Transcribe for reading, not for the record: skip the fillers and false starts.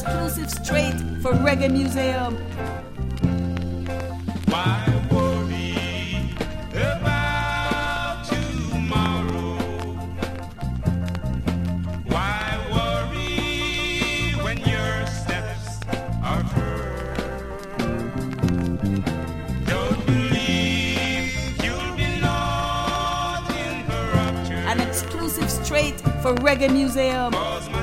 exclusive straight for Reggae Museum. Why worry about tomorrow? Why worry when your steps are heard? Don't believe you'll be lost in the rapture. An exclusive straight for Reggae Museum. 'Cause